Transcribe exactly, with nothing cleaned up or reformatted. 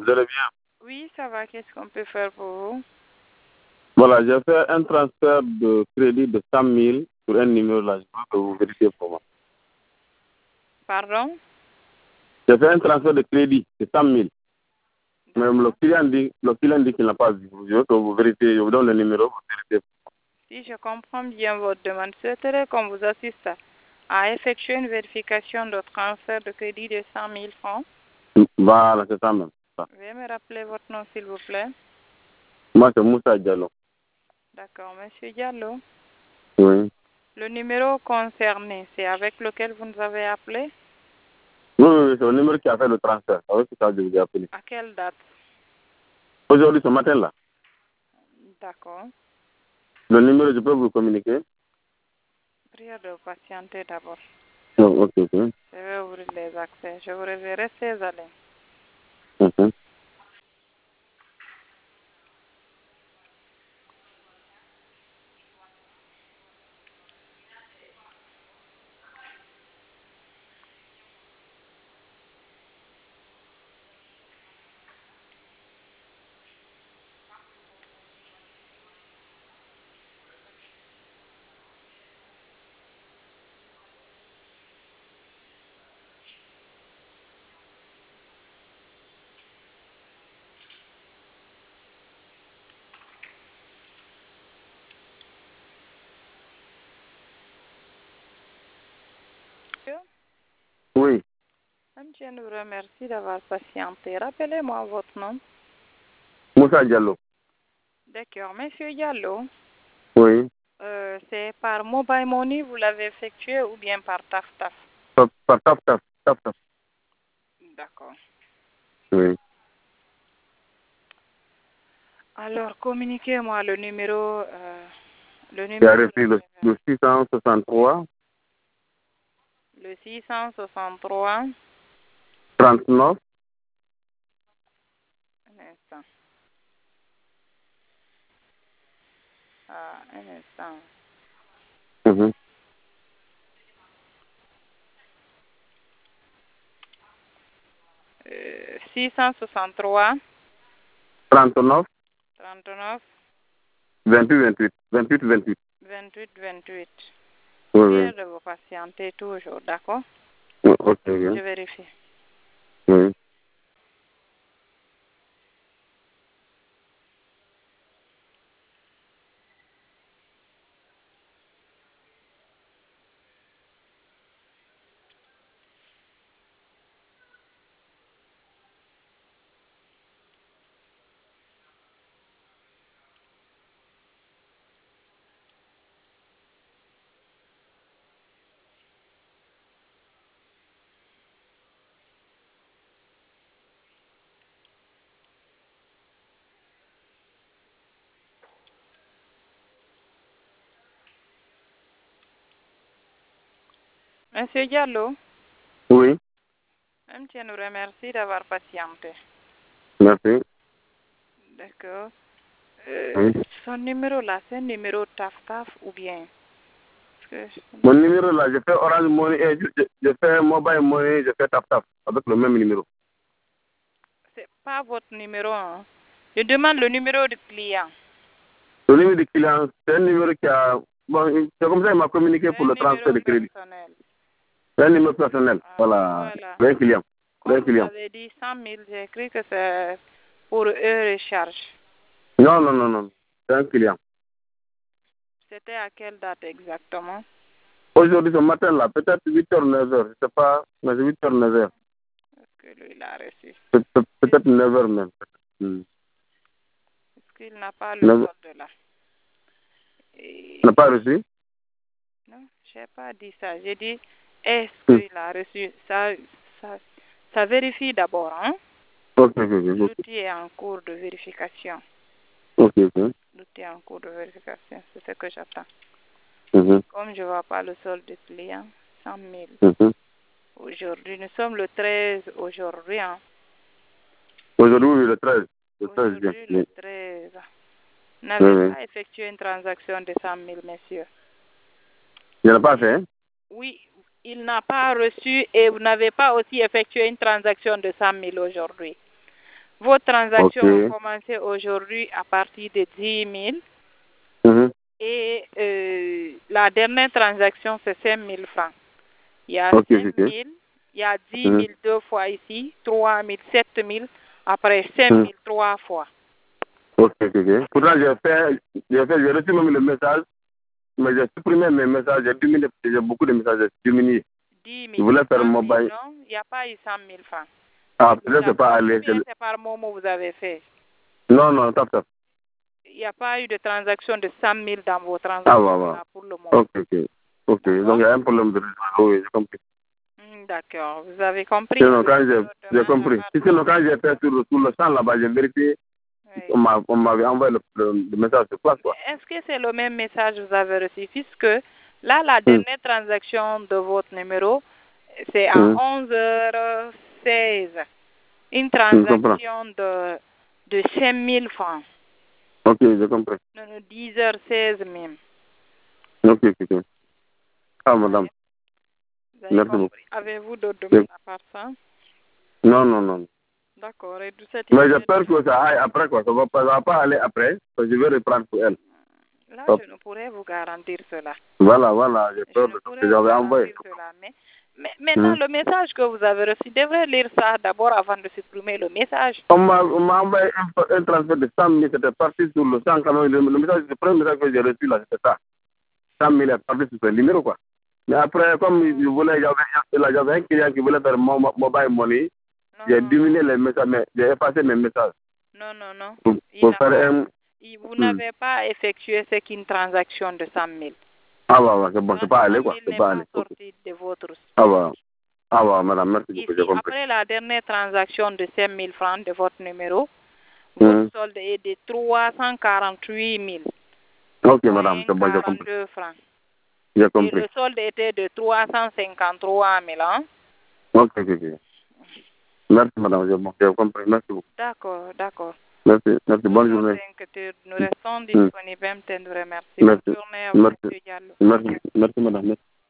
allez bien? Oui, ça va. Qu'est-ce qu'on peut faire pour vous? Voilà, j'ai fait un transfert de crédit de cent mille sur un numéro là. Je veux que vous vérifiez pour moi. Pardon? J'ai fait un transfert de crédit de cent mille. Mais le D'accord. client dit, le client dit qu'il n'a pas vu. Je veux que vous vérifiez. Je vous donne le numéro, vous vérifiez. Si je comprends bien votre demande, souhaiterais qu'on vous assiste à effectuer une vérification de transfert de crédit de cent mille francs. Voilà, c'est ça même. Ça. Veuillez me rappeler votre nom, s'il vous plaît. Moi, c'est Moussa Diallo. D'accord. Monsieur Diallo, Oui. le numéro concerné, c'est avec lequel vous nous avez appelé? Oui, oui, oui, c'est le numéro qui a fait le transfert. Avec ça, je vous ai appelé. À quelle date? Aujourd'hui, ce matin-là. D'accord. Le numéro, je peux vous communiquer? Prière de patienter d'abord. Oh, ok, ok. Je vais ouvrir les accès. Je vous reverrai ces allées. Mhm. Oui. Je vous remercie d'avoir patienté. Rappelez-moi votre nom. Moussa Diallo. D'accord. Monsieur Diallo, Oui. euh, c'est par Mobile Money, vous l'avez effectué ou bien par Taf Taf? Par, par taf, taf, taf, taf. D'accord. Oui. Alors, communiquez-moi le numéro. Euh, le Il a numéro. reçu le, le six cent soixante-trois, Le six cent soixante-trois. trente-neuf, Un instant. Ah, un instant. mhm, Euh, six cent soixante-trois. trente-neuf, trente-neuf. vingt-huit, vingt-huit, vingt-huit, vingt-huit. vingt-huit, vingt-huit. Oui, Prière oui. de vous patienter toujours, d'accord? Oui, ok, bien. Je vérifie. Oui. Monsieur Diallo, Oui, je nous remercie d'avoir patienté. merci. D'accord. Euh, Oui. son numéro là, c'est un numéro taf taf ou bien? Parce que Mon numéro là, je fais Orange Money, et je, je, je fais Mobile Money, je fais Tap Tap avec le même numéro. c'est pas votre numéro. Hein. Je demande le numéro du client. Le numéro du client, c'est un numéro qui a... Bon, c'est comme ça qu'il m'a communiqué C'est pour un le transfert numéro de crédit. personnel. C'est un numéro personnel. Ah, Voilà. voilà. D'un client. D'un Comme vous client. avez dit cent mille, j'ai écrit que c'est pour eux recharge. Non, non, non, non. C'est un client. C'était à quelle date exactement? Aujourd'hui, ce matin là, peut-être huit heures, neuf heures. Je ne sais pas, mais c'est huit heures, neuf heures. Est-ce que lui l'a reçu? Peut- peut- Peut-être neuf heures même. Hmm. Est-ce qu'il n'a pas le neuf solde là? Et... On n'a pas reçu? Non, je n'ai pas dit ça. J'ai dit, est-ce Hmm. qu'il a reçu? Ça, ça, ça vérifie d'abord, hein? Ok, ok, ok. L'outil est en cours de vérification. Ok, ok. L'outil est en cours de vérification, c'est ce que j'attends. Mhm, Comme je ne vois pas le solde du client, cent mille. mhm. Aujourd'hui, nous sommes le treize aujourd'hui, hein? Aujourd'hui, oui, le treize. Le treize bien. Aujourd'hui, le Oui, treize. Vous oui. n'avez Oui. pas effectué une transaction de cent mille, monsieur. Je n'ai pas fait, hein? Oui, il n'a pas reçu et vous n'avez pas aussi effectué une transaction de cent mille aujourd'hui. Vos transactions Ok. ont commencé aujourd'hui à partir de dix mille. Mhm. Et euh, la dernière transaction, c'est cinq mille francs. Il y a Ok, cinq ok. mille, il y a dix Mhm. mille deux fois ici, trois mille, sept mille, après cinq Mhm. mille trois fois. Ok, ok, ok. Pourtant, j'ai fait, j'ai fait, j'ai reçu même le message, mais j'ai supprimé mes messages, j'ai diminué, j'ai beaucoup de messages, j'ai diminué. dix Je mille, voulais faire cent mille, mobile. non? Il n'y a pas eu cent mille francs. Ah, Vous peut-être c'est pas d'accord? Ou allé. bien c'est- c'est par moment vous avez fait. Non, non, top, top. Il n'y a pas eu de transaction de cent mille dans vos Ah, transactions ouais, ouais. là pour le moment. Ok, ok. Ok, D'accord? donc il y a un problème de réseau, oui, j'ai compris. Hmm, d'accord, vous avez compris. Sinon, quand j'ai, Alors, j'ai demain, à compris. partir- Sinon, quand j'ai fait sur, sur le champ là-bas, j'ai vérifié, Oui. on m'a- on m'avait envoyé le, le, le message sur place, quoi. Est-ce que c'est le même message que vous avez reçu? Puisque là, la Hmm. dernière transaction de votre numéro, c'est à Hmm. onze heures seize. Une Je comprends. transaction de, de cinq mille francs. Ok, j'ai compris. Non, non, dix heures seize même. Ok, ok, ok. Ah, madame, Vous avez merci beaucoup. compris. Avez-vous d'autres C'est- demandes à part ça? Non, non, non. D'accord. Et de cette Mais j'espère que ça aille après, quoi. Ça va pas, ça va pas aller après, parce que je vais reprendre pour elle. Là, Hop. je ne pourrais vous garantir cela. Voilà, voilà, j'ai Je peur ne de ce pourrais que vous j'avais envoyé. garantir cela. Mais, mais maintenant, Hmm. le message que vous avez reçu, devrait lire ça d'abord avant de supprimer le message. On m'a on m'a envoyé un, un transfert de cent mille, c'était parti sur le champ quand même. Le, le message, le premier message que j'ai reçu là, c'était ça. cent mille est parti sur ce numéro, quoi. Mais après, comme je voulais, j'avais j'avais un client qui voulait faire mon mobile money, Non, j'ai non, diminué les messages, mais j'ai effacé mes messages non, non, non. pour, Il pour n'a faire pas, un... il- vous Hmm. n'avez pas effectué ce qu'une transaction de cent mille. Ah, ouais, ouais, c'est bon, c'est pas allé, cent quoi. mille C'est n'est pas pas allé. Ok. sorti de votre Ah, ouais. Ah, ouais, madame, merci beaucoup, j'ai Ici, compris. après la dernière transaction de cinq mille francs de votre numéro, Hmm. votre solde est de trois cent quarante-huit mille. Ok, madame, c'est bon, j'ai compris. quarante-deux francs. J'ai Et compris. le solde était de trois cent cinquante-trois mille. Hein? Ok, ok, ok. Merci, madame, j'ai bon, j'ai compris. Merci beaucoup. D'accord, d'accord. Merci, merci, Toutes bonne nos journée. inquiétudes, nous restons Hmm. disponibles. Je vous remercie. Merci. Bonne journée à vous, Merci. M. Diallo. Merci, merci, madame. Merci.